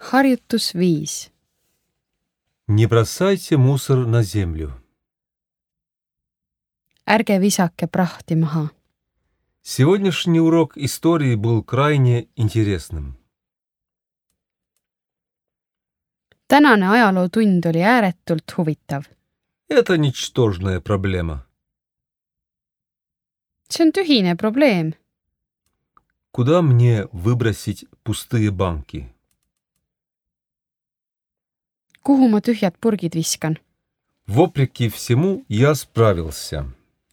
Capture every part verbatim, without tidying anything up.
Harjutus viis. Не бросайте мусор на землю. Ärge visake prahti maha. Сегодняшний урок истории был крайне интересным. Tänane ajalootund oli ääretult huvitav. Это ничтожная проблема. See on tühine probleem. Куда мне выбросить пустые банки? Kuhu ma tühjad purgid viskan? Вопреки всему я справился.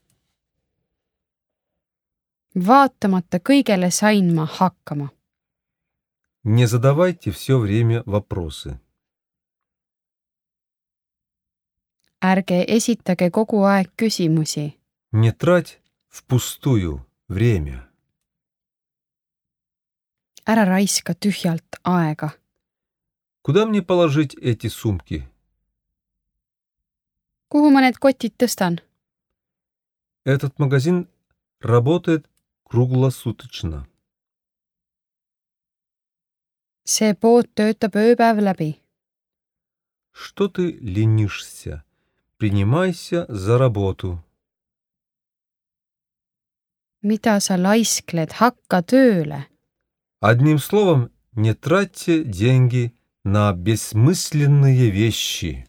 Vaatamata kõigele sain ma hakkama. Не задавайте все время вопросы. Ärge esitage kogu aeg küsimusi. Не трать впустую время. Ära raiska tühjalt aega. Куда мне положить эти сумки? Kuhu ma need kotid tõstan? Этот магазин работает круглосуточно. See pood töötab ööpäev läbi. Что ты ленишься? Принимайся за работу. Mida sa laiskled? Hakka tööle. Одним словом, не тратьте деньги на бессмысленные вещи.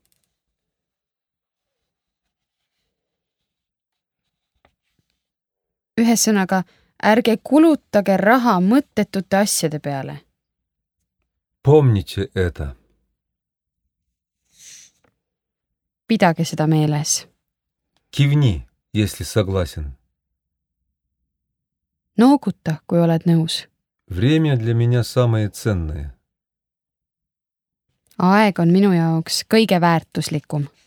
Ühesõnaga, ärge kulutage raha mõttetute asjade peale. Помните это. Pidage seda meeles. Кивни, если согласен. Nooguta, kui oled nõus. Время для меня самое ценное. Aeg on minu jaoks kõige väärtuslikum.